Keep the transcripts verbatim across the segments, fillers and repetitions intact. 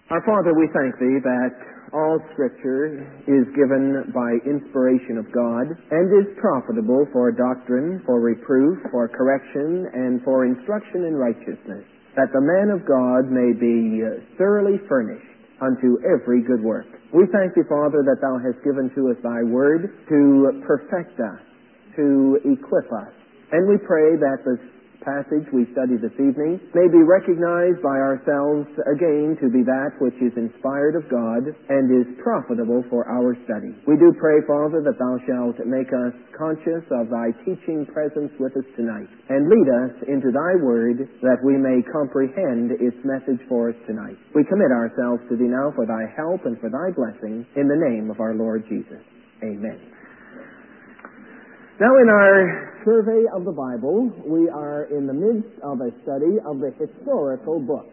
Our Father, we thank Thee that all Scripture is given by inspiration of God and is profitable for doctrine, for reproof, for correction, and for instruction in righteousness, that the man of God may be thoroughly furnished unto every good work. We thank Thee, Father, that Thou hast given to us Thy Word to perfect us, to equip us. And we pray that the passage we study this evening may be recognized by ourselves again to be that which is inspired of God and is profitable for our study. We do pray, Father, that Thou shalt make us conscious of Thy teaching presence with us tonight and lead us into Thy Word that we may comprehend its message for us tonight. We commit ourselves to Thee now for Thy help and for Thy blessing in the name of our Lord Jesus. Amen. Now, in our survey of the Bible, we are in the midst of a study of the historical books.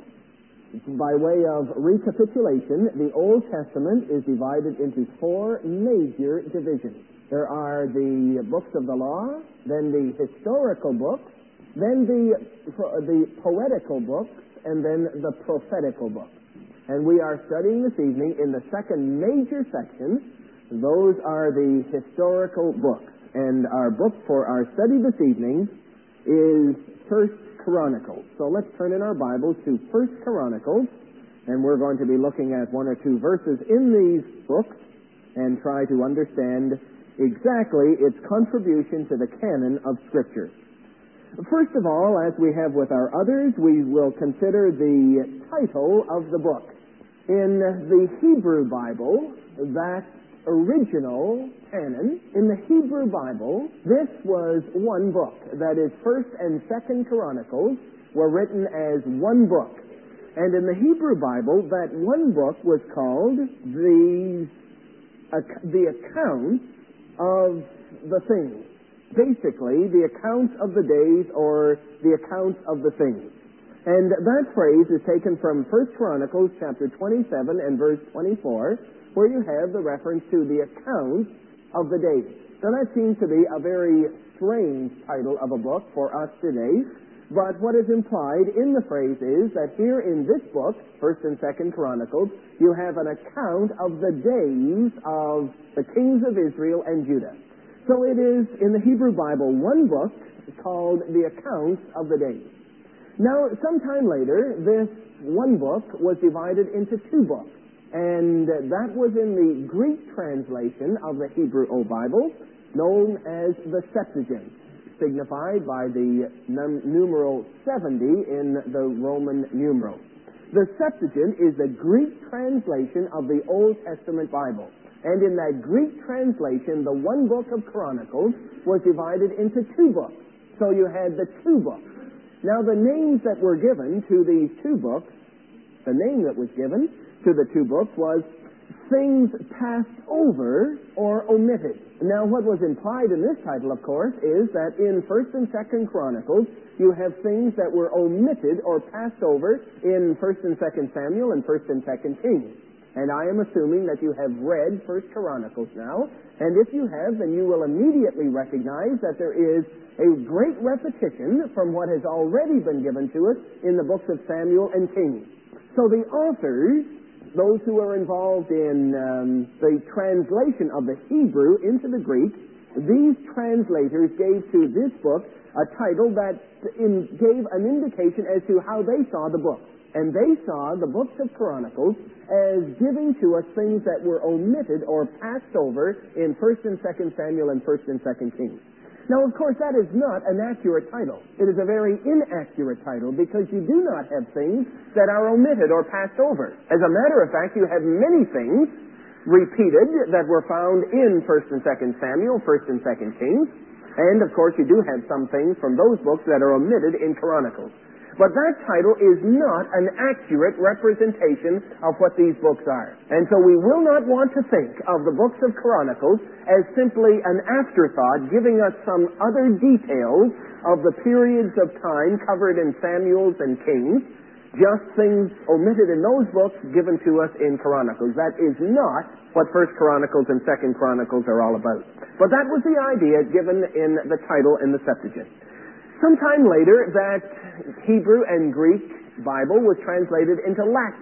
By way of recapitulation, the Old Testament is divided into four major divisions. There are the books of the law, then the historical books, then the, the poetical books, and then the prophetical books. And we are studying this evening in the second major section. Those are the historical books. And our book for our study this evening is First Chronicles. So let's turn in our Bibles to First Chronicles, and we're going to be looking at one or two verses in these books and try to understand exactly its contribution to the canon of Scripture. First of all, as we have with our others, we will consider the title of the book. In the Hebrew Bible, that original canon, in the Hebrew Bible, this was one book. That is, First and Second Chronicles were written as one book. And in the Hebrew Bible, that one book was called the, uh, the account of the things. Basically, the accounts of the days or the accounts of the things. And that phrase is taken from First Chronicles chapter twenty-seven and verse twenty-four, where you have the reference to the account of the days. Now that seems to be a very strange title of a book for us today, but what is implied in the phrase is that here in this book, First and Second Chronicles, you have an account of the days of the kings of Israel and Judah. So it is, in the Hebrew Bible, one book called the accounts of the days. Now, sometime later, this one book was divided into two books. And that was in the Greek translation of the Hebrew Old Bible, known as the Septuagint, signified by the num- numeral seventy in the Roman numeral. The Septuagint is the Greek translation of the Old Testament Bible. And in that Greek translation, the one book of Chronicles was divided into two books. So you had the two books. Now, the names that were given to these two books, the name that was given to the two books was things passed over or omitted. Now, what was implied in this title, of course, is that in First and Second Chronicles, you have things that were omitted or passed over in First and Second Samuel and First and Second Kings. And I am assuming that you have read First Chronicles now, and if you have, then you will immediately recognize that there is a great repetition from what has already been given to us in the books of Samuel and Kings. So the authors, those who are involved in um, the translation of the Hebrew into the Greek, these translators gave to this book a title that in, gave an indication as to how they saw the book. And they saw the books of Chronicles as giving to us things that were omitted or passed over in First and Second Samuel and First and Second Kings. Now, of course, that is not an accurate title. It is a very inaccurate title because you do not have things that are omitted or passed over. As a matter of fact, you have many things repeated that were found in First and Second Samuel, First and Second Kings, and, of course, you do have some things from those books that are omitted in Chronicles. But that title is not an accurate representation of what these books are. And so we will not want to think of the books of Chronicles as simply an afterthought giving us some other details of the periods of time covered in Samuel's and Kings, just things omitted in those books given to us in Chronicles. That is not what First Chronicles and Second Chronicles are all about. But that was the idea given in the title in the Septuagint. Sometime later, that Hebrew and Greek Bible was translated into Latin.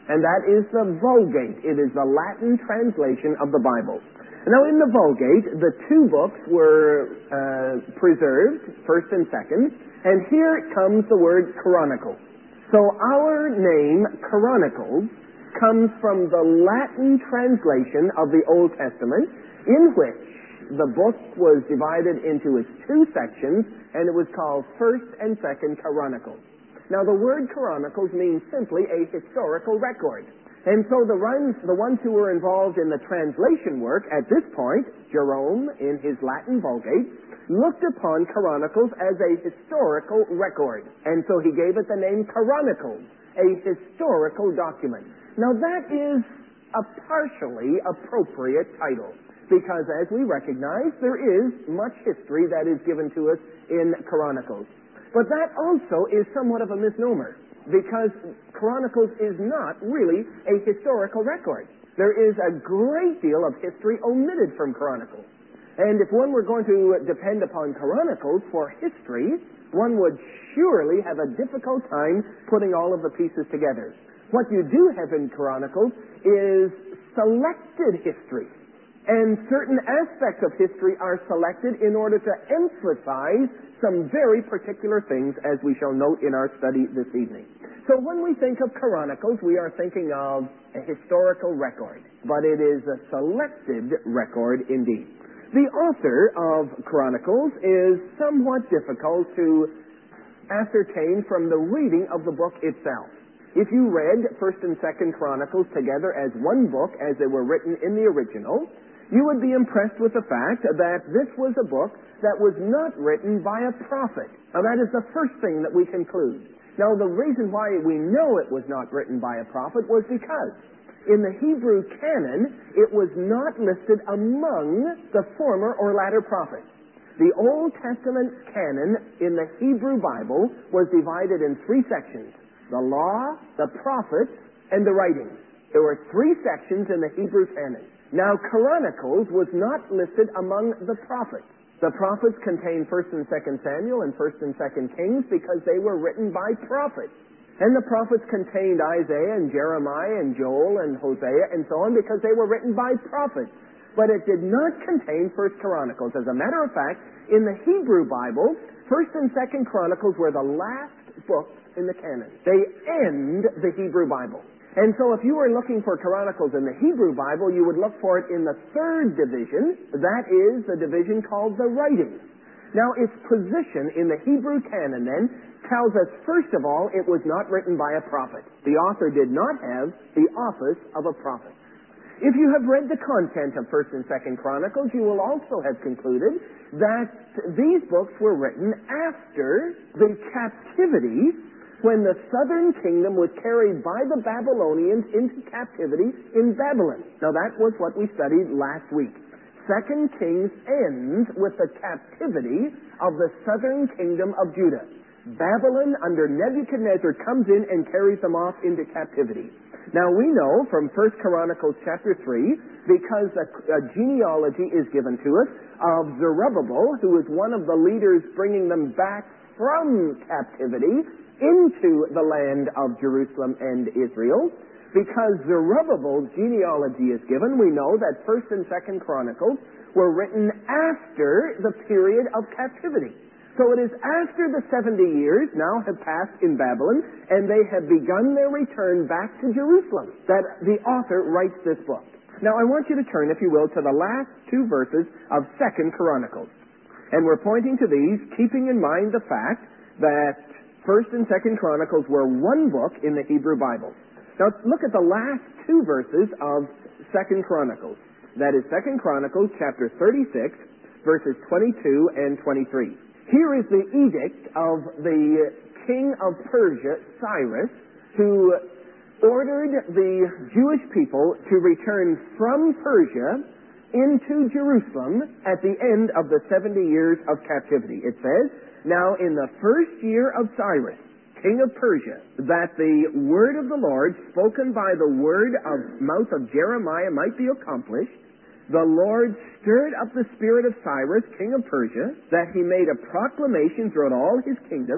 and that is the Vulgate. It is the Latin translation of the Bible. Now, in the Vulgate, the two books were uh, preserved, first and second, and here comes the word Chronicles. So our name, Chronicles, comes from the Latin translation of the Old Testament, in which the book was divided into its two sections, and it was called First and Second Chronicles. Now, the word Chronicles means simply a historical record. And so the ones, the ones who were involved in the translation work at this point, Jerome in his Latin Vulgate, looked upon Chronicles as a historical record. And so he gave it the name Chronicles, a historical document. Now that is a partially appropriate title, because as we recognize, there is much history that is given to us in Chronicles. But that also is somewhat of a misnomer, because Chronicles is not really a historical record. There is a great deal of history omitted from Chronicles. And if one were going to depend upon Chronicles for history, one would surely have a difficult time putting all of the pieces together. What you do have in Chronicles is selected history. And certain aspects of history are selected in order to emphasize some very particular things, as we shall note in our study this evening. So when we think of Chronicles, we are thinking of a historical record, but it is a selected record indeed. The author of Chronicles is somewhat difficult to ascertain from the reading of the book itself. If you read First and Second Chronicles together as one book, as they were written in the original, you would be impressed with the fact that this was a book that was not written by a prophet. Now that is the first thing that we conclude. Now the reason why we know it was not written by a prophet was because in the Hebrew canon, it was not listed among the former or latter prophets. The Old Testament canon in the Hebrew Bible was divided in three sections: the law, the prophets, and the writings. There were three sections in the Hebrew canon. Now, Chronicles was not listed among the prophets. The prophets contained First and Second Samuel and First and Second Kings because they were written by prophets. And the prophets contained Isaiah and Jeremiah and Joel and Hosea and so on because they were written by prophets. But it did not contain First Chronicles. As a matter of fact, in the Hebrew Bible, First and Second Chronicles were the last books in the canon. They end the Hebrew Bible. And so if you were looking for Chronicles in the Hebrew Bible, you would look for it in the third division. That is the division called the writings. Now, its position in the Hebrew canon then tells us, first of all, it was not written by a prophet. The author did not have the office of a prophet. If you have read the content of First and Second Chronicles, you will also have concluded that these books were written after the captivity, when the southern kingdom was carried by the Babylonians into captivity in Babylon. Now that was what we studied last week. Second Kings ends with the captivity of the southern kingdom of Judah. Babylon under Nebuchadnezzar comes in and carries them off into captivity. Now we know from First Chronicles chapter three, because a, a genealogy is given to us of Zerubbabel, who is one of the leaders bringing them back from captivity into the land of Jerusalem and Israel. Because Zerubbabel's genealogy is given, we know that First and Second Chronicles were written after the period of captivity. So it is after the seventy years now have passed in Babylon, and they have begun their return back to Jerusalem, that the author writes this book. Now I want you to turn, if you will, to the last two verses of Second Chronicles. And we're pointing to these, keeping in mind the fact that First and Second Chronicles were one book in the Hebrew Bible. Now look at the last two verses of Second Chronicles. That is Second Chronicles chapter thirty-six, verses twenty-two and twenty-three. Here is the edict of the king of Persia, Cyrus, who ordered the Jewish people to return from Persia into Jerusalem at the end of the seventy years of captivity. It says, "Now in the first year of Cyrus, king of Persia, that the word of the Lord spoken by the word of mouth of Jeremiah might be accomplished, the Lord stirred up the spirit of Cyrus, king of Persia, that he made a proclamation throughout all his kingdom,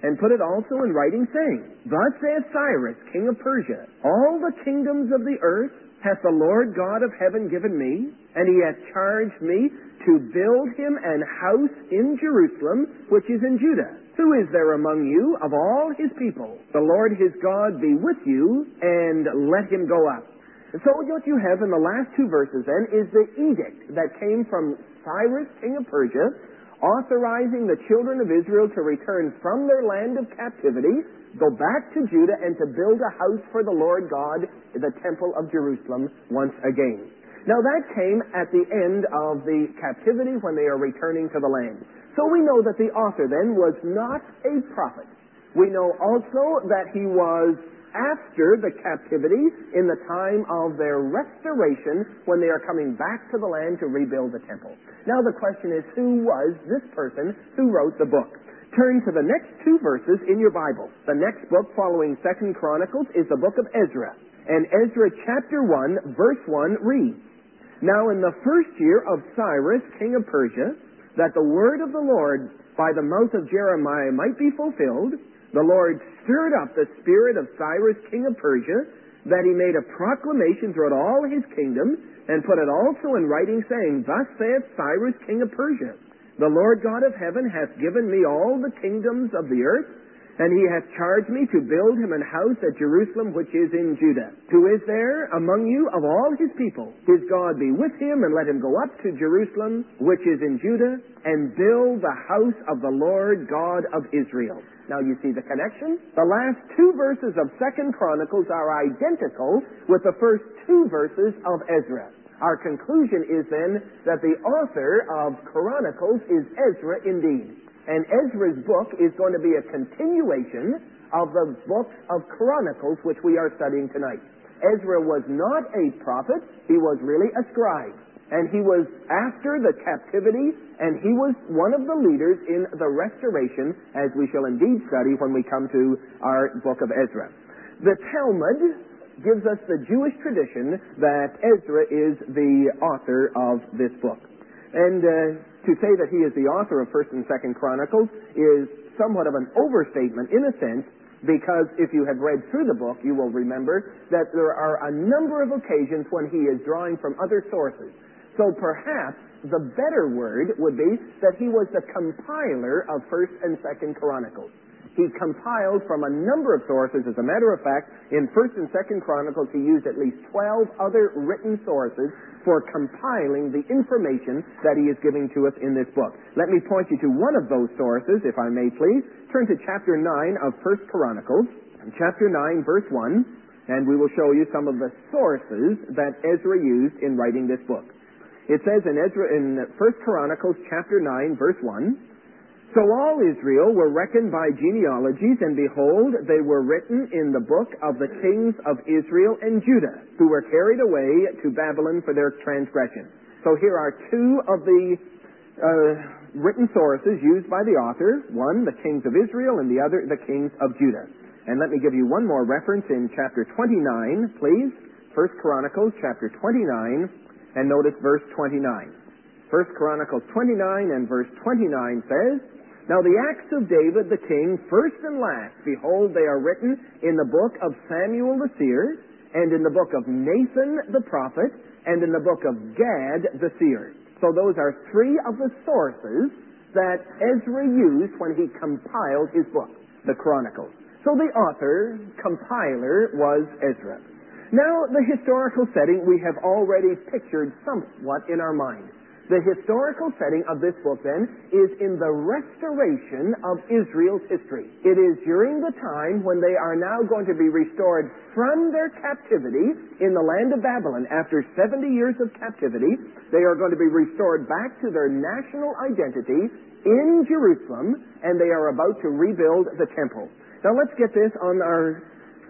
and put it also in writing, saying, Thus saith Cyrus, king of Persia, All the kingdoms of the earth hath the Lord God of heaven given me, and he hath charged me to build him an house in Jerusalem, which is in Judah. Who is there among you of all his people? The Lord his God be with you, and let him go up. And so what you have in the last two verses then is the edict that came from Cyrus, king of Persia, authorizing the children of Israel to return from their land of captivity, go back to Judah, and to build a house for the Lord God, the temple of Jerusalem, once again. Now that came at the end of the captivity when they are returning to the land. So we know that the author then was not a prophet. We know also that he was after the captivity in the time of their restoration when they are coming back to the land to rebuild the temple. Now the question is, who was this person who wrote the book? Turn to the next two verses in your Bible. The next book following Second Chronicles is the book of Ezra. And Ezra chapter one, verse one reads, Now in the first year of Cyrus, king of Persia, that the word of the Lord by the mouth of Jeremiah might be fulfilled, the Lord stirred up the spirit of Cyrus, king of Persia, that he made a proclamation throughout all his kingdom, and put it also in writing, saying, Thus saith Cyrus, king of Persia, The Lord God of heaven hath given me all the kingdoms of the earth, and he hath charged me to build him an house at Jerusalem, which is in Judah. Who is there among you of all his people? His God be with him, and let him go up to Jerusalem, which is in Judah, and build the house of the Lord God of Israel. Now you see the connection? The last two verses of Second Chronicles are identical with the first two verses of Ezra. Our conclusion is then that the author of Chronicles is Ezra indeed. And Ezra's book is going to be a continuation of the books of Chronicles which we are studying tonight. Ezra was not a prophet, he was really a scribe. And he was after the captivity, and he was one of the leaders in the restoration, as we shall indeed study when we come to our book of Ezra. The Talmud gives us the Jewish tradition that Ezra is the author of this book. And uh, to say that he is the author of First and Second Chronicles is somewhat of an overstatement in a sense, because if you have read through the book, you will remember that there are a number of occasions when he is drawing from other sources. So perhaps the better word would be that he was the compiler of First and Second Chronicles. He compiled from a number of sources. As a matter of fact, in First and Second Chronicles, he used at least twelve other written sources for compiling the information that he is giving to us in this book. Let me point you to one of those sources, if I may please. Turn to chapter nine of First Chronicles, chapter nine, verse one, and we will show you some of the sources that Ezra used in writing this book. It says in Ezra, in First Chronicles chapter nine, verse one, So all Israel were reckoned by genealogies, and behold, they were written in the book of the kings of Israel and Judah, who were carried away to Babylon for their transgression. So here are two of the uh, written sources used by the author. One, the kings of Israel, and the other, the kings of Judah. And let me give you one more reference in chapter twenty-nine, please. First Chronicles chapter twenty-nine. And notice verse twenty-nine. First Chronicles twenty-nine and verse twenty-nine says, Now the acts of David the king, first and last, behold, they are written in the book of Samuel the seer, and in the book of Nathan the prophet, and in the book of Gad the seer. So those are three of the sources that Ezra used when he compiled his book, the Chronicles. So the author, compiler, was Ezra. Now, the historical setting we have already pictured somewhat in our mind. The historical setting of this book, then, is in the restoration of Israel's history. It is during the time when they are now going to be restored from their captivity in the land of Babylon. After seventy years of captivity, they are going to be restored back to their national identity in Jerusalem, and they are about to rebuild the temple. Now, let's get this on our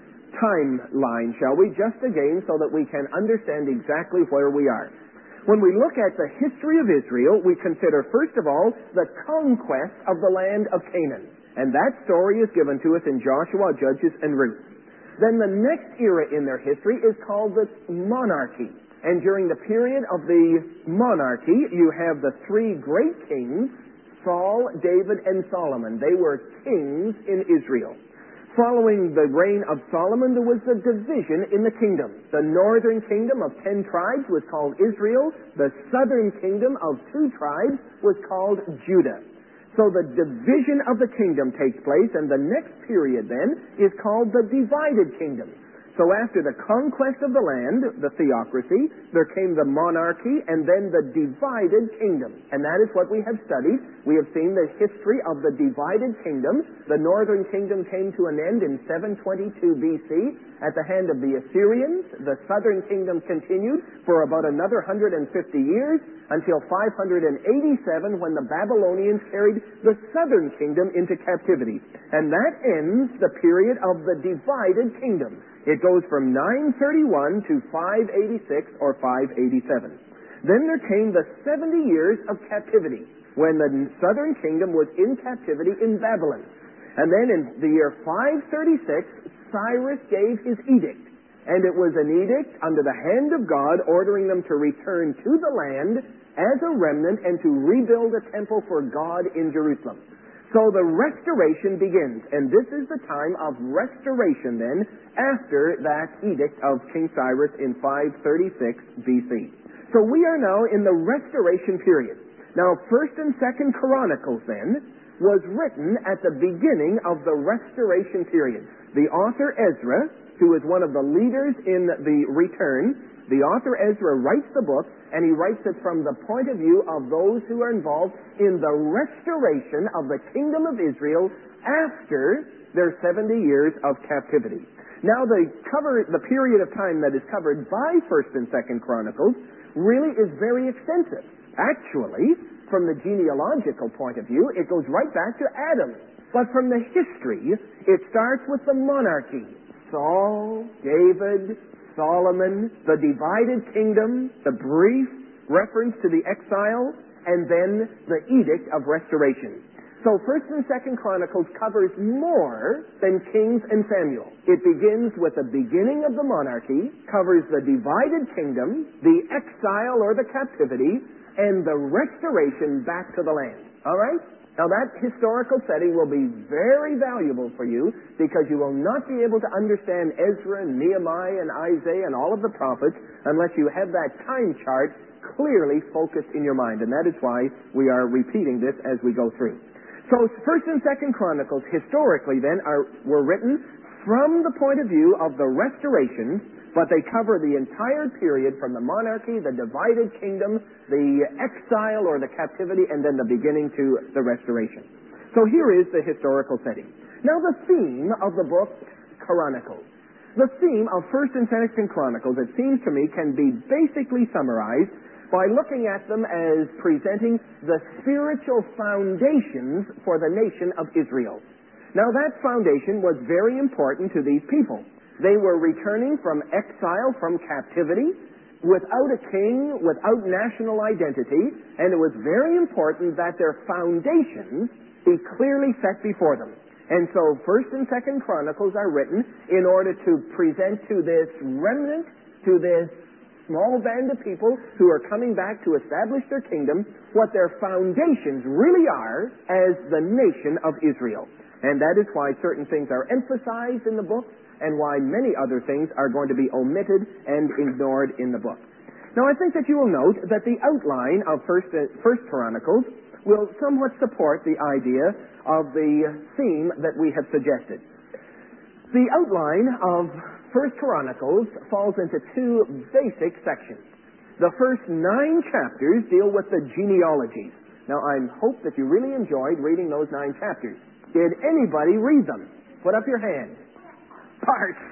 timeline, shall we, just again so that we can understand exactly where we are. When we look at the history of Israel, we consider, first of all, the conquest of the land of Canaan. And that story is given to us in Joshua, Judges, and Ruth. Then the next era in their history is called the monarchy. And during the period of the monarchy, you have the three great kings, Saul, David, and Solomon. They were kings in Israel. Following the reign of Solomon, there was a division in the kingdom. The northern kingdom of ten tribes was called Israel. The southern kingdom of two tribes was called Judah. So the division of the kingdom takes place, and the next period then is called the divided kingdom. So after the conquest of the land, the theocracy, there came the monarchy and then the divided kingdom. And that is what we have studied. We have seen the history of the divided kingdom. The northern kingdom came to an end in seven twenty-two B C at the hand of the Assyrians. The southern kingdom continued for about another one hundred fifty years until five hundred eighty-seven when the Babylonians carried the southern kingdom into captivity. And that ends the period of the divided kingdom. It goes from nine thirty-one to five eighty-six or five eighty-seven. Then there came the seventy years of captivity when the southern kingdom was in captivity in Babylon. And then in the year five thirty-six, Cyrus gave his edict. And it was an edict under the hand of God ordering them to return to the land as a remnant and to rebuild a temple for God in Jerusalem. So the restoration begins, and this is the time of restoration then, after that edict of King Cyrus in five thirty-six B C. So we are now in the restoration period. Now, First and Second Chronicles then was written at the beginning of the restoration period. The author Ezra, who is one of the leaders in the return, the author Ezra writes the book, and he writes it from the point of view of those who are involved in the restoration of the kingdom of Israel after their seventy years of captivity. Now, the cover, the period of time that is covered by First and Second Chronicles really is very extensive. Actually, from the genealogical point of view, it goes right back to Adam. But from the history, it starts with the monarchy. Saul, David, Solomon, the divided kingdom, the brief reference to the exile, and then the edict of restoration. So First and Second Chronicles covers more than Kings and Samuel. It begins with the beginning of the monarchy, covers the divided kingdom, the exile or the captivity, and the restoration back to the land. All right? Now that historical setting will be very valuable for you because you will not be able to understand Ezra and Nehemiah and Isaiah and all of the prophets unless you have that time chart clearly focused in your mind. And that is why we are repeating this as we go through. So First and Second Chronicles historically then are, were written from the point of view of the restoration, but they cover the entire period from the monarchy, the divided kingdom, the exile or the captivity, and then the beginning to the restoration. So here is the historical setting. Now the theme of the book Chronicles. The theme of First and Second Chronicles, it seems to me, can be basically summarized by looking at them as presenting the spiritual foundations for the nation of Israel. Now that foundation was very important to these people. They were returning from exile, from captivity, without a king, without national identity, and it was very important that their foundations be clearly set before them. And so First and Second Chronicles are written in order to present to this remnant, to this small band of people who are coming back to establish their kingdom, what their foundations really are as the nation of Israel. And that is why certain things are emphasized in the book, and why many other things are going to be omitted and ignored in the book. Now, I think that you will note that the outline of First, uh, First Chronicles will somewhat support the idea of the theme that we have suggested. The outline of First Chronicles falls into two basic sections. The first nine chapters deal with the genealogies. Now, I hope that you really enjoyed reading those nine chapters. Did anybody read them? Put up your hand. Parts.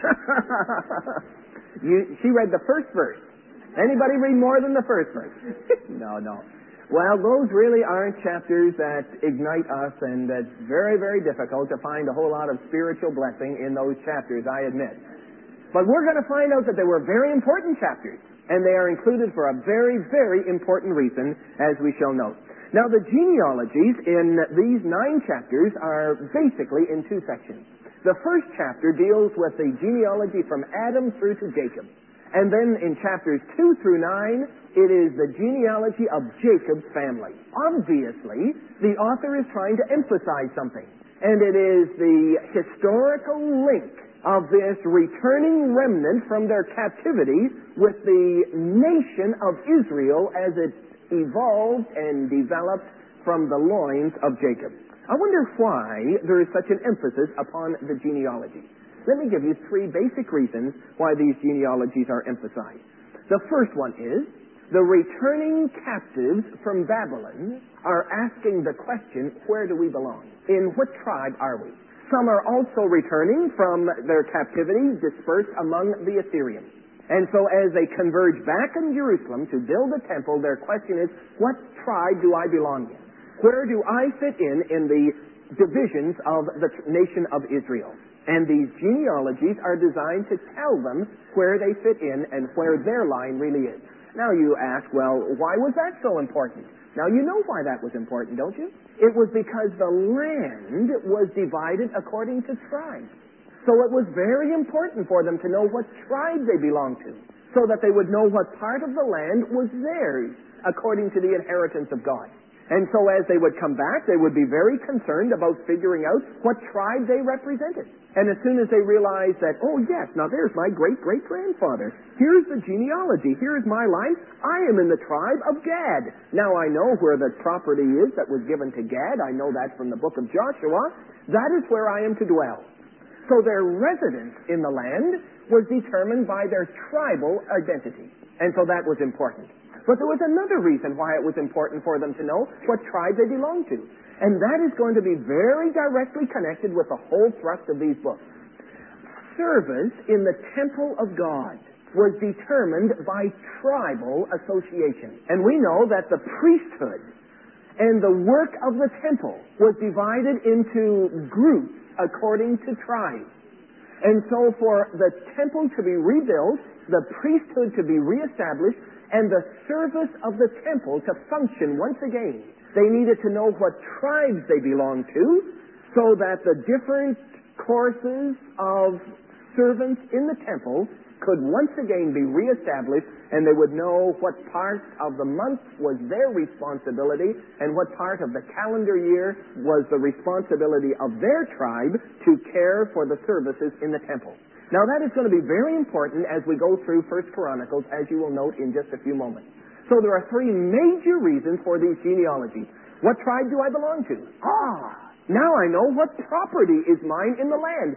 you, she read the first verse. Anybody read more than the first verse? no, no. Well, those really aren't chapters that ignite us, and it's very, very difficult to find a whole lot of spiritual blessing in those chapters, I admit. But we're going to find out that they were very important chapters, and they are included for a very, very important reason, as we shall note. Now, the genealogies in these nine chapters are basically in two sections. The first chapter deals with the genealogy from Adam through to Jacob. And then in chapters two through nine, it is the genealogy of Jacob's family. Obviously, the author is trying to emphasize something. And it is the historical link of this returning remnant from their captivity with the nation of Israel as it evolved and developed from the loins of Jacob. I wonder why there is such an emphasis upon the genealogy. Let me give you three basic reasons why these genealogies are emphasized. The first one is the returning captives from Babylon are asking the question, where do we belong? In what tribe are we? Some are also returning from their captivity dispersed among the Assyrians. And so as they converge back in Jerusalem to build a temple, their question is, what tribe do I belong in? Where do I fit in in the divisions of the nation of Israel? And these genealogies are designed to tell them where they fit in and where their line really is. Now you ask, well, why was that so important? Now you know why that was important, don't you? It was because the land was divided according to tribes. So it was very important for them to know what tribe they belonged to, so that they would know what part of the land was theirs according to the inheritance of God. And so as they would come back, they would be very concerned about figuring out what tribe they represented. And as soon as they realized that, oh yes, now there's my great-great-grandfather. Here's the genealogy. Here's my line. I am in the tribe of Gad. Now I know where the property is that was given to Gad. I know that from the book of Joshua. That is where I am to dwell. So their residence in the land was determined by their tribal identity. And so that was important. But there was another reason why it was important for them to know what tribe they belonged to. And that is going to be very directly connected with the whole thrust of these books. Service in the temple of God was determined by tribal association. And we know that the priesthood and the work of the temple was divided into groups according to tribes. And so for the temple to be rebuilt, the priesthood to be reestablished, and the service of the temple to function once again, they needed to know what tribes they belonged to, so that the different courses of servants in the temple could once again be reestablished, and they would know what part of the month was their responsibility and what part of the calendar year was the responsibility of their tribe to care for the services in the temple. Now that is going to be very important as we go through First Chronicles, as you will note in just a few moments. So there are three major reasons for these genealogies. What tribe do I belong to? Ah, now I know what property is mine in the land.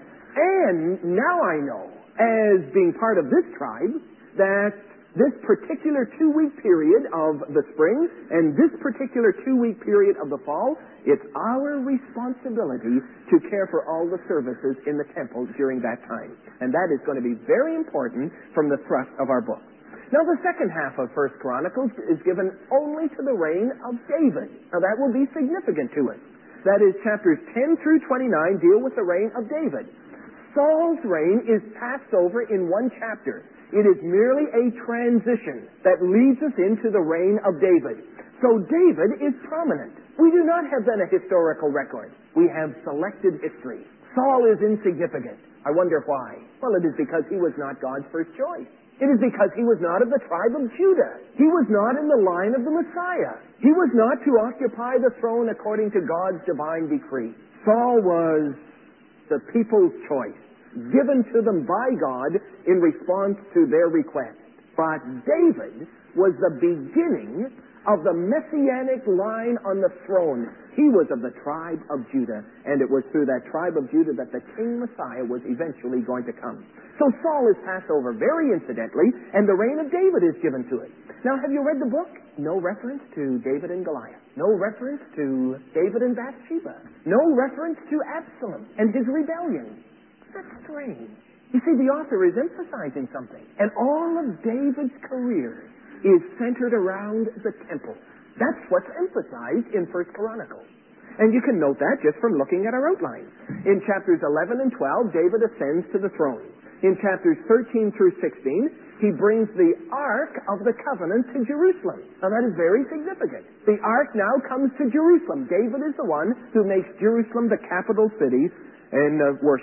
And now I know, as being part of this tribe, that this particular two-week period of the spring and this particular two-week period of the fall, it's our responsibility to care for all the services in the temple during that time. And that is going to be very important from the thrust of our book. Now the second half of First Chronicles is given only to the reign of David. Now that will be significant to us. That is, chapters ten through twenty-nine deal with the reign of David. Saul's reign is passed over in one chapter. It is merely a transition that leads us into the reign of David. So David is prominent. We do not have then a historical record. We have selected history. Saul is insignificant. I wonder why. Well, it is because he was not God's first choice. It is because he was not of the tribe of Judah. He was not in the line of the Messiah. He was not to occupy the throne according to God's divine decree. Saul was the people's choice, given to them by God in response to their request. But David was the beginning of the messianic line on the throne. He was of the tribe of Judah, and it was through that tribe of Judah that the King Messiah was eventually going to come. So Saul is passed over very incidentally, and the reign of David is given to it. Now, have you read the book? No reference to David and Goliath. No reference to David and Bathsheba. No reference to Absalom and his rebellion. That's strange. You see, the author is emphasizing something. And all of David's career is centered around the temple. That's what's emphasized in First Chronicles. And you can note that just from looking at our outline. In chapters eleven and twelve, David ascends to the throne. In chapters thirteen through sixteen, he brings the Ark of the Covenant to Jerusalem. Now that is very significant. The Ark now comes to Jerusalem. David is the one who makes Jerusalem the capital city in uh, worship.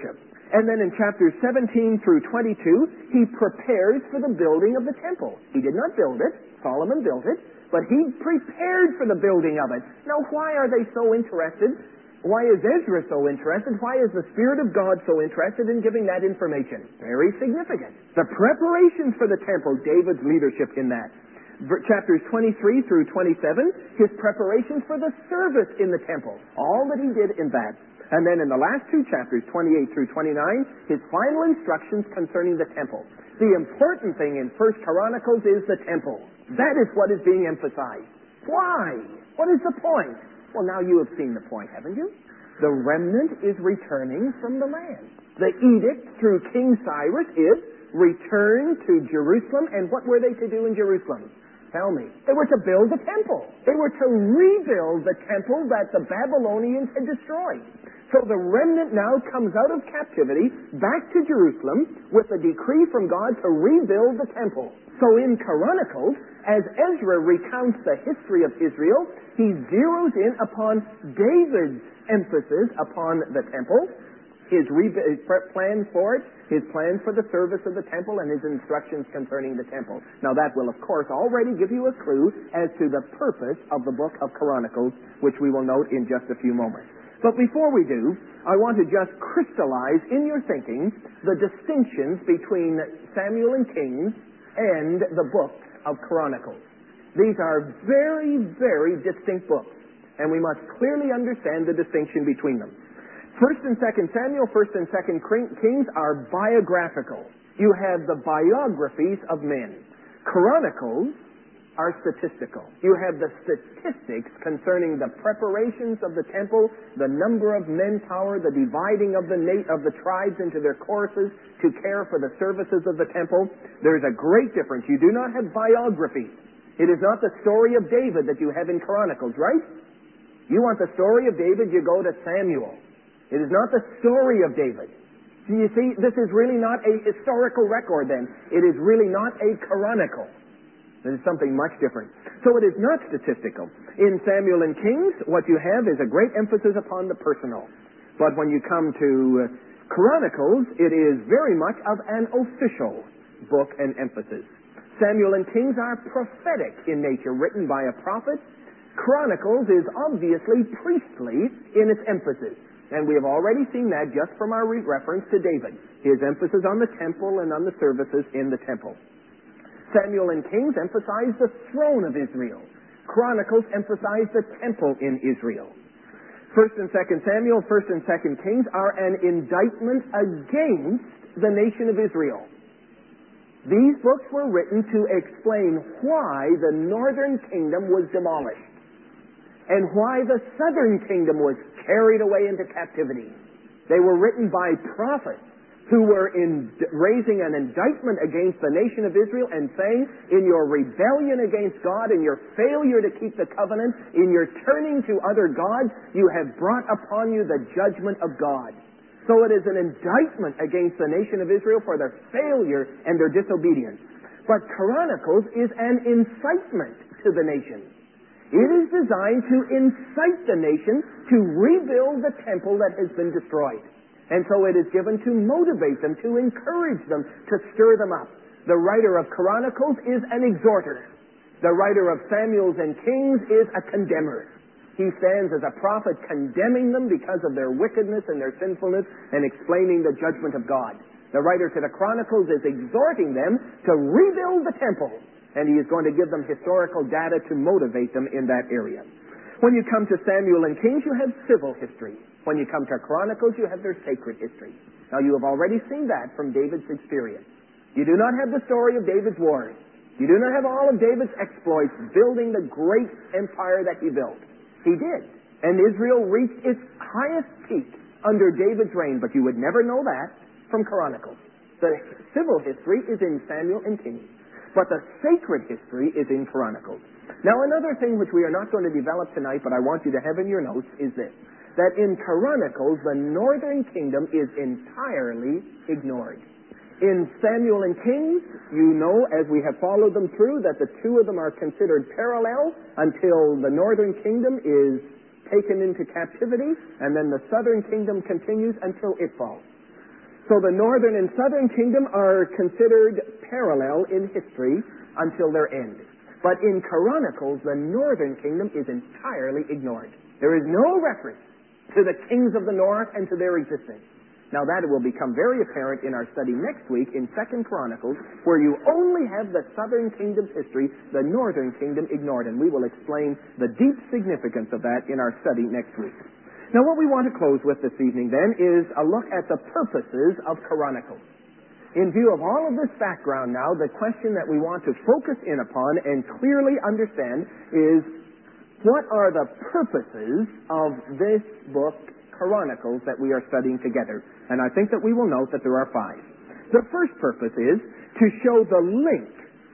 And then in chapters seventeen through twenty-two, he prepares for the building of the temple. He did not build it. Solomon built it. But he prepared for the building of it. Now, why are they so interested? Why is Ezra so interested? Why is the Spirit of God so interested in giving that information? Very significant. The preparations for the temple, David's leadership in that. Chapters twenty-three through twenty-seven, his preparations for the service in the temple. All that he did in that. And then in the last two chapters, twenty-eight through twenty-nine, his final instructions concerning the temple. The important thing in First Chronicles is the temple. That is what is being emphasized. Why? What is the point? Well, now you have seen the point, haven't you? The remnant is returning from the land. The edict through King Cyrus is return to Jerusalem. And what were they to do in Jerusalem? Tell me. They were to build the temple. They were to rebuild the temple that the Babylonians had destroyed. So the remnant now comes out of captivity back to Jerusalem with a decree from God to rebuild the temple. So in Chronicles, as Ezra recounts the history of Israel, he zeroes in upon David's emphasis upon the temple, his, re- his plans for it, his plans for the service of the temple, and his instructions concerning the temple. Now that will, of course, already give you a clue as to the purpose of the book of Chronicles, which we will note in just a few moments. But before we do, I want to just crystallize in your thinking the distinctions between Samuel and Kings and the book of Chronicles. These are very, very distinct books, and we must clearly understand the distinction between them. First and Second Samuel, First and Second Kings are biographical. You have the biographies of men. Chronicles are statistical. You have the statistics concerning the preparations of the temple, the number of manpower, the dividing of the na- of the tribes into their courses to care for the services of the temple. There is a great difference. You do not have biography. It is not the story of David that you have in Chronicles, right? You want the story of David, you go to Samuel. It is not the story of David. So you see, this is really not a historical record then. It is really not a chronicle. It is something much different. So it is not statistical. In Samuel and Kings, what you have is a great emphasis upon the personal. But when you come to uh, Chronicles, it is very much of an official book and emphasis. Samuel and Kings are prophetic in nature, written by a prophet. Chronicles is obviously priestly in its emphasis. And we have already seen that just from our reference to David. His emphasis on the temple and on the services in the temple. Samuel and Kings emphasize the throne of Israel. Chronicles emphasize the temple in Israel. First and Second Samuel, First and Second Kings are an indictment against the nation of Israel. These books were written to explain why the northern kingdom was demolished and why the southern kingdom was carried away into captivity. They were written by prophets who were in raising an indictment against the nation of Israel and saying, in your rebellion against God, in your failure to keep the covenant, in your turning to other gods, you have brought upon you the judgment of God. So it is an indictment against the nation of Israel for their failure and their disobedience. But Chronicles is an incitement to the nation. It is designed to incite the nation to rebuild the temple that has been destroyed. And so it is given to motivate them, to encourage them, to stir them up. The writer of Chronicles is an exhorter. The writer of Samuels and Kings is a condemner. He stands as a prophet condemning them because of their wickedness and their sinfulness and explaining the judgment of God. The writer to the Chronicles is exhorting them to rebuild the temple. And he is going to give them historical data to motivate them in that area. When you come to Samuel and Kings, you have civil history. When you come to Chronicles, you have their sacred history. Now, you have already seen that from David's experience. You do not have the story of David's wars. You do not have all of David's exploits building the great empire that he built. He did. And Israel reached its highest peak under David's reign, but you would never know that from Chronicles. The civil history is in Samuel and Kings, but the sacred history is in Chronicles. Now, another thing which we are not going to develop tonight, but I want you to have in your notes, is this. That in Chronicles, the northern kingdom is entirely ignored. In Samuel and Kings, you know, as we have followed them through, that the two of them are considered parallel until the northern kingdom is taken into captivity, and then the southern kingdom continues until it falls. So the northern and southern kingdom are considered parallel in history until their end. But in Chronicles, the northern kingdom is entirely ignored. There is no reference to the kings of the north and to their existence. Now that will become very apparent in our study next week in Second Chronicles, where you only have the southern kingdom's history, the northern kingdom ignored, and we will explain the deep significance of that in our study next week. Now what we want to close with this evening then is a look at the purposes of Chronicles. In view of all of this background now, the question that we want to focus in upon and clearly understand is, what are the purposes of this book, Chronicles, that we are studying together? And I think that we will note that there are five. The first purpose is to show the link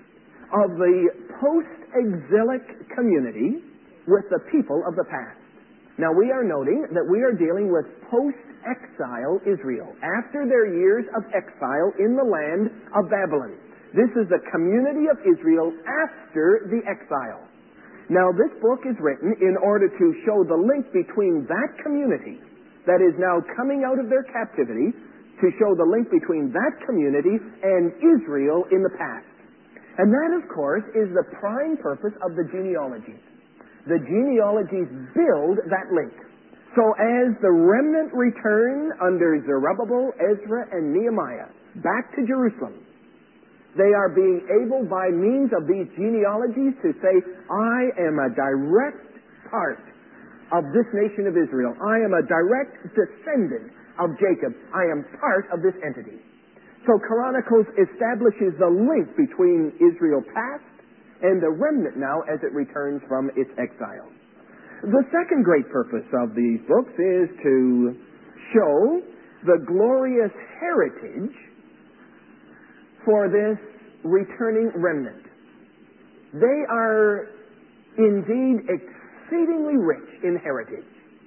of the post-exilic community with the people of the past. Now we are noting that we are dealing with post-exile Israel, after their years of exile in the land of Babylon. This is the community of Israel after the exile. Now this book is written in order to show the link between that community that is now coming out of their captivity, to show the link between that community and Israel in the past. And that, of course, is the prime purpose of the genealogies. The genealogies build that link. So as the remnant return under Zerubbabel, Ezra, and Nehemiah back to Jerusalem, they are being able, by means of these genealogies, to say, I am a direct part of this nation of Israel. I am a direct descendant of Jacob. I am part of this entity. So Chronicles establishes the link between Israel past and the remnant now as it returns from its exile. The second great purpose of these books is to show the glorious heritage for this returning remnant. They are indeed exceedingly rich in heritage.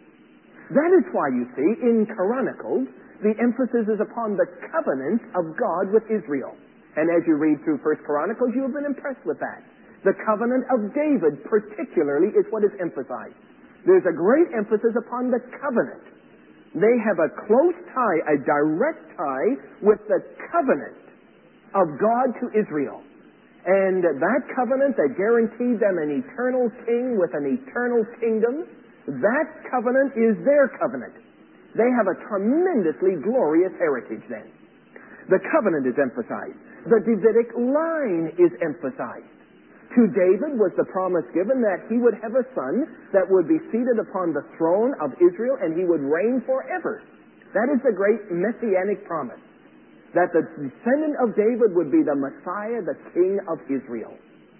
That is why you see in Chronicles the emphasis is upon the covenant of God with Israel. And as you read through First Chronicles, you have been impressed with that. The covenant of David particularly is what is emphasized. There's a great emphasis upon the covenant. They have a close tie, a direct tie with the covenant of God to Israel. And that covenant that guaranteed them an eternal king with an eternal kingdom, that covenant is their covenant. They have a tremendously glorious heritage then. The covenant is emphasized. The Davidic line is emphasized. To David was the promise given that he would have a son that would be seated upon the throne of Israel and he would reign forever. That is the great messianic promise, that the descendant of David would be the Messiah, the King of Israel.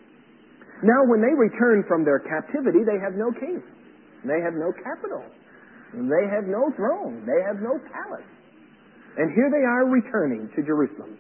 Now when they return from their captivity, they have no king. They have no capital. They have no throne. They have no palace. And here they are returning to Jerusalem.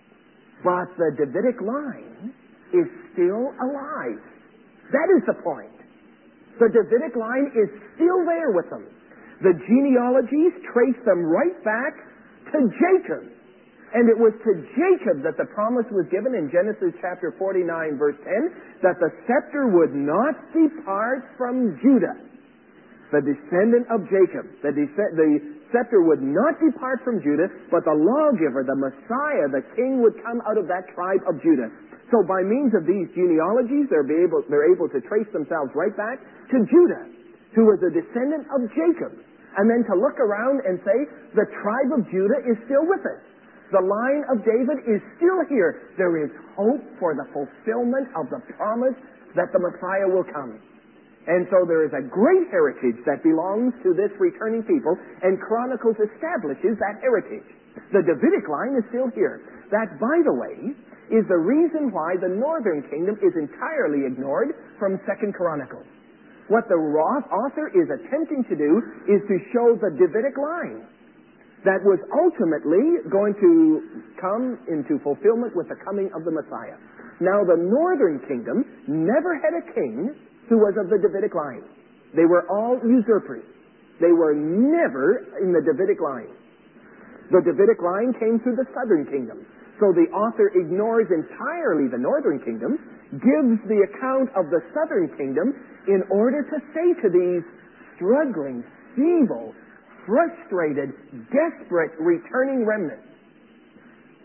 But the Davidic line is still alive. That is the point. The Davidic line is still there with them. The genealogies trace them right back to Jacob. And it was to Jacob that the promise was given in Genesis chapter forty-nine, verse ten, that the scepter would not depart from Judah. The descendant of Jacob. The, de- the scepter would not depart from Judah, but the lawgiver, the Messiah, the king, would come out of that tribe of Judah. So by means of these genealogies, they're, be able, they're able to trace themselves right back to Judah, who was a descendant of Jacob. And then to look around and say, the tribe of Judah is still with us. The line of David is still here. There is hope for the fulfillment of the promise that the Messiah will come. And so there is a great heritage that belongs to this returning people, and Chronicles establishes that heritage. The Davidic line is still here. That, by the way, is the reason why the northern kingdom is entirely ignored from Second Chronicles. What the author is attempting to do is to show the Davidic line that was ultimately going to come into fulfillment with the coming of the Messiah. Now, the northern kingdom never had a king who was of the Davidic line. They were all usurpers. They were never in the Davidic line. The Davidic line came through the southern kingdom. So the author ignores entirely the northern kingdom, gives the account of the southern kingdom in order to say to these struggling, feeble, frustrated, desperate, returning remnants,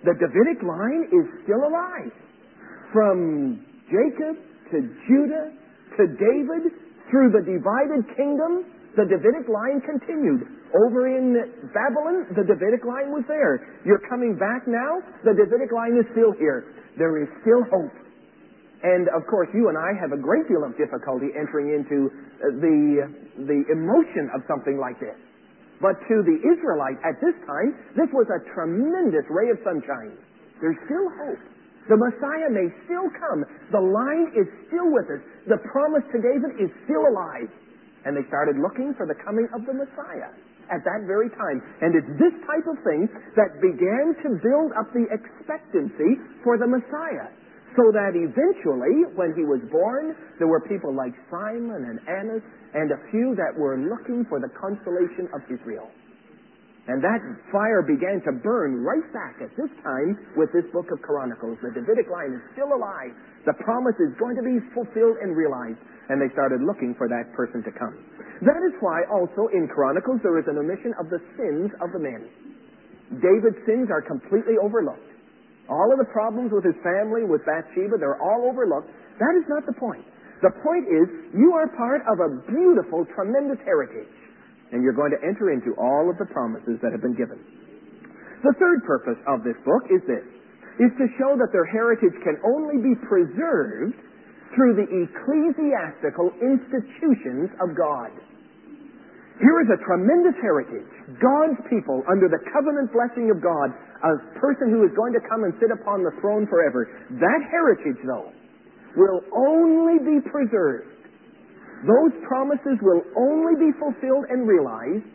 The Davidic line is still alive. From Jacob to Judah to David, through the divided kingdom, the Davidic line continued. Over in Babylon, the Davidic line was there. You're coming back now, the Davidic line is still here. There is still hope. And, of course, you and I have a great deal of difficulty entering into the, the emotion of something like this. But to the Israelite at this time, this was a tremendous ray of sunshine. There's still hope. The Messiah may still come. The line is still with us. The promise to David is still alive. And they started looking for the coming of the Messiah at that very time. And it's this type of thing that began to build up the expectancy for the Messiah. So that eventually, when he was born, there were people like Simon and Annas and a few that were looking for the consolation of Israel. And that fire began to burn right back at this time with this book of Chronicles. The Davidic line is still alive. The promise is going to be fulfilled and realized. And they started looking for that person to come. That is why also in Chronicles there is an omission of the sins of the men. David's sins are completely overlooked. All of the problems with his family, with Bathsheba, they're all overlooked. That is not the point. The point is, you are part of a beautiful, tremendous heritage. And you're going to enter into all of the promises that have been given. The third purpose of this book is this, is to show that their heritage can only be preserved through the ecclesiastical institutions of God. Here is a tremendous heritage. God's people, under the covenant blessing of God, a person who is going to come and sit upon the throne forever. That heritage, though, will only be preserved. Those promises will only be fulfilled and realized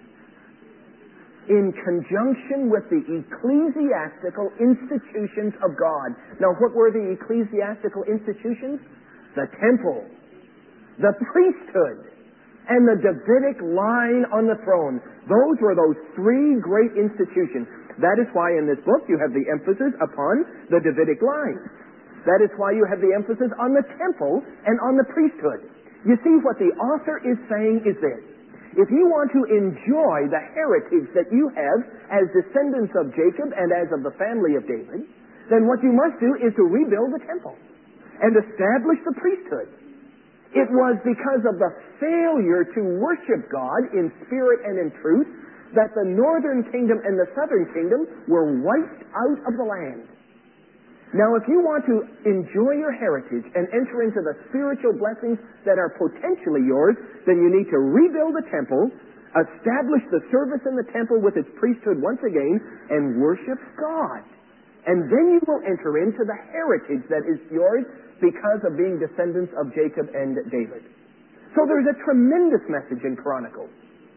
in conjunction with the ecclesiastical institutions of God. Now, what were the ecclesiastical institutions? The temple, the priesthood, and the Davidic line on the throne. Those were those three great institutions. That is why in this book you have the emphasis upon the Davidic line. That is why you have the emphasis on the temple and on the priesthood. You see, what the author is saying is this. If you want to enjoy the heritage that you have as descendants of Jacob and as of the family of David, then what you must do is to rebuild the temple and establish the priesthood. It was because of the failure to worship God in spirit and in truth that the northern kingdom and the southern kingdom were wiped out of the land. Now, if you want to enjoy your heritage and enter into the spiritual blessings that are potentially yours, then you need to rebuild the temple, establish the service in the temple with its priesthood once again, and worship God. And then you will enter into the heritage that is yours because of being descendants of Jacob and David. So there's a tremendous message in Chronicles.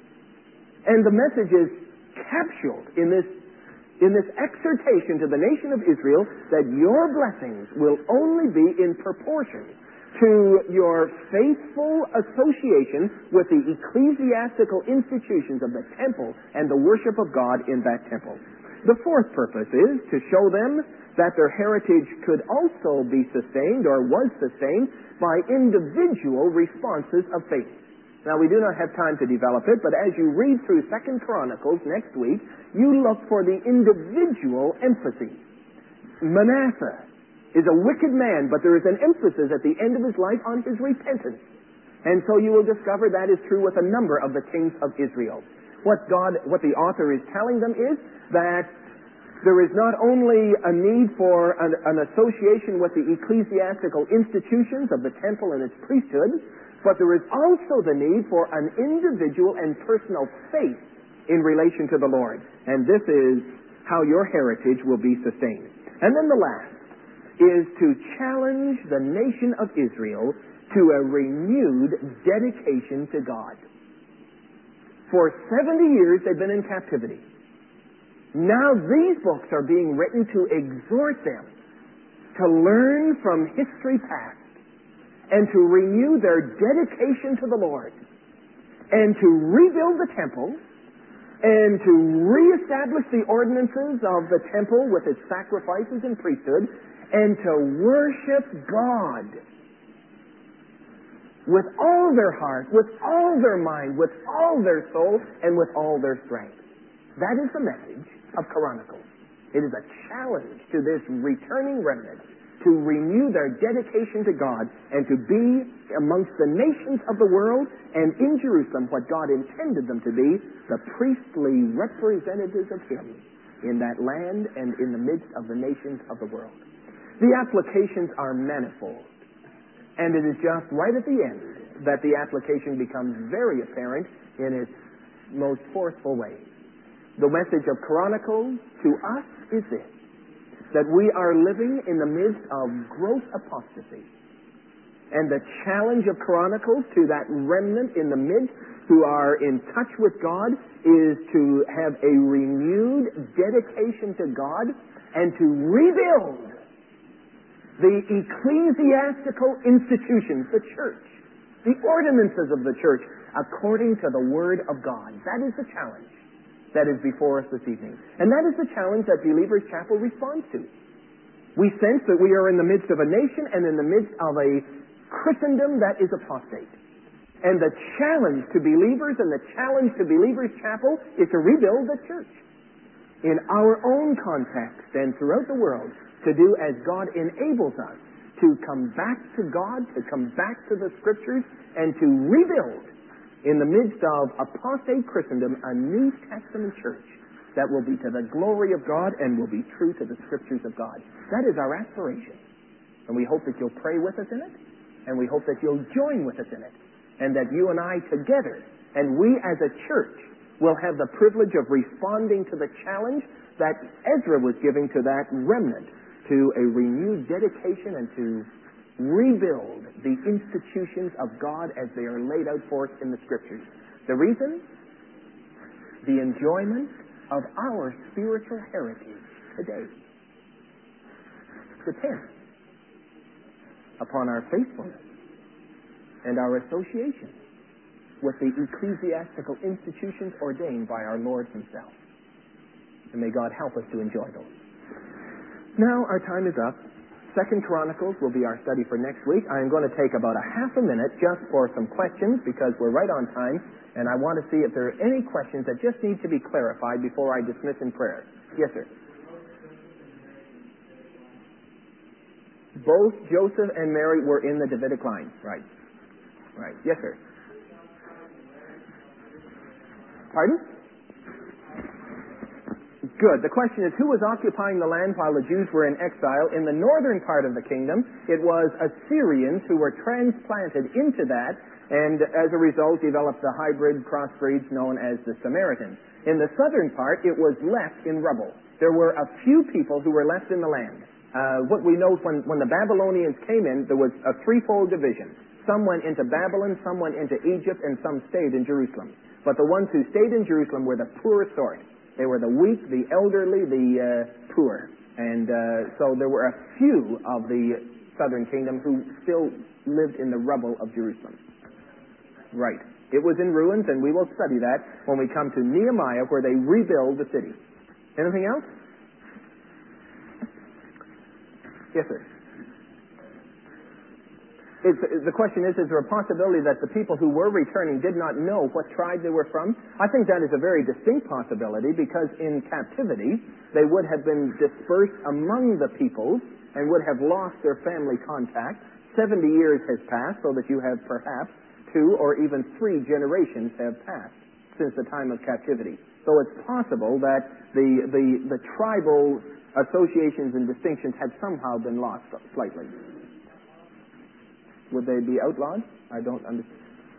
And the message is capsuled in this, in this exhortation to the nation of Israel that your blessings will only be in proportion to your faithful association with the ecclesiastical institutions of the temple and the worship of God in that temple. The fourth purpose is to show them that their heritage could also be sustained or was sustained by individual responses of faith. Now, we do not have time to develop it, but as you read through Second Chronicles next week, you look for the individual emphasis. Manasseh is a wicked man, but there is an emphasis at the end of his life on his repentance. And so you will discover that is true with a number of the kings of Israel. What God, what the author is telling them is that there is not only a need for an, an association with the ecclesiastical institutions of the temple and its priesthood, but there is also the need for an individual and personal faith in relation to the Lord. And this is how your heritage will be sustained. And then the last is to challenge the nation of Israel to a renewed dedication to God. For seventy years they've been in captivity. Now these books are being written to exhort them to learn from history past and to renew their dedication to the Lord and to rebuild the temple and to reestablish the ordinances of the temple with its sacrifices and priesthood and to worship God with all their heart, with all their mind, with all their soul, and with all their strength. That is the message of Chronicles. It is a challenge to this returning remnant to renew their dedication to God and to be amongst the nations of the world and in Jerusalem what God intended them to be, the priestly representatives of Him in that land and in the midst of the nations of the world. The applications are manifold, and it is just right at the end that the application becomes very apparent in its most forceful way. The message of Chronicles to us is this: that we are living in the midst of gross apostasy. And the challenge of Chronicles to that remnant in the midst who are in touch with God is to have a renewed dedication to God and to rebuild the ecclesiastical institutions, the church, the ordinances of the church, according to the Word of God. That is the challenge that is before us this evening. And that is the challenge that Believers Chapel responds to. We sense that we are in the midst of a nation and in the midst of a Christendom that is apostate. And the challenge to believers and the challenge to Believers Chapel is to rebuild the church in our own context and throughout the world, to do as God enables us to come back to God, to come back to the Scriptures, and to rebuild in the midst of apostate Christendom a New Testament church that will be to the glory of God and will be true to the Scriptures of God. That is our aspiration. And we hope that you'll pray with us in it, and we hope that you'll join with us in it, and that you and I together, and we as a church, will have the privilege of responding to the challenge that Ezra was giving to that remnant, to a renewed dedication and to rebuild the institutions of God as they are laid out for us in the Scriptures. The reason? The enjoyment of our spiritual heritage today depends upon our faithfulness and our association with the ecclesiastical institutions ordained by our Lord Himself. And may God help us to enjoy those. Now our time is up. Second Chronicles will be our study for next week. I am going to take about a half a minute just for some questions because we're right on time, and I want to see if there are any questions that just need to be clarified before I dismiss in prayer. Yes, sir. Both Joseph and Mary were in the Davidic line. Right. Right. Yes, sir. Pardon? Good. The question is, who was occupying the land while the Jews were in exile? In the northern part of the kingdom, it was Assyrians who were transplanted into that, and as a result developed the hybrid crossbreeds known as the Samaritans. In the southern part, it was left in rubble. There were a few people who were left in the land. Uh, what we know when, when the Babylonians came in, there was a threefold division. Some went into Babylon, some went into Egypt, and some stayed in Jerusalem. But the ones who stayed in Jerusalem were the poor sort. They were the weak, the elderly, the uh, poor. And uh, so there were a few of the southern kingdom who still lived in the rubble of Jerusalem. Right. It was in ruins, and we will study that when we come to Nehemiah, where they rebuild the city. Anything else? Yes, sir. It's, the question is, is there a possibility that the people who were returning did not know what tribe they were from? I think that is a very distinct possibility because in captivity they would have been dispersed among the peoples and would have lost their family contact. Seventy years has passed so that you have perhaps two or even three generations have passed since the time of captivity. So it's possible that the, the, the tribal associations and distinctions had somehow been lost slightly. Would they be outlawed? I don't understand.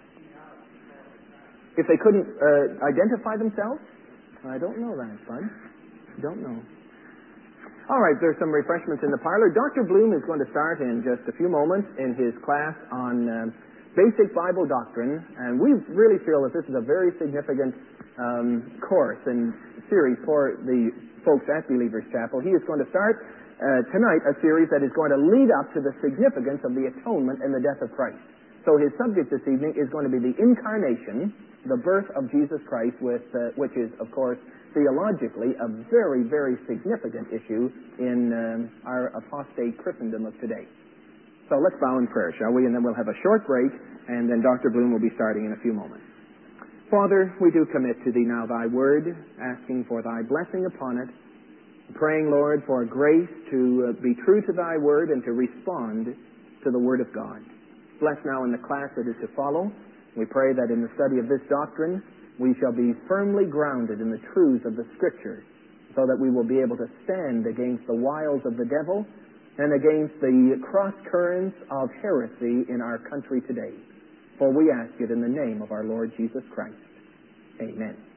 If they couldn't uh, identify themselves? I don't know that, bud. Don't know. All right, there's some refreshments in the parlor. Doctor Bloom is going to start in just a few moments in his class on uh, basic Bible doctrine, and we really feel that this is a very significant um, course and series for the folks at Believers Chapel. He is going to start Uh, tonight a series that is going to lead up to the significance of the atonement and the death of Christ. So his subject this evening is going to be the incarnation, the birth of Jesus Christ, with, uh, which is, of course, theologically a very, very significant issue in um, our apostate Christendom of today. So let's bow in prayer, shall we? And then we'll have a short break, and then Doctor Bloom will be starting in a few moments. Father, we do commit to Thee now Thy Word, asking for Thy blessing upon it, praying, Lord, for grace to uh, be true to Thy Word and to respond to the Word of God. Bless now in the class that is to follow. We pray that in the study of this doctrine, we shall be firmly grounded in the truths of the Scripture, so that we will be able to stand against the wiles of the devil and against the cross currents of heresy in our country today. For we ask it in the name of our Lord Jesus Christ. Amen.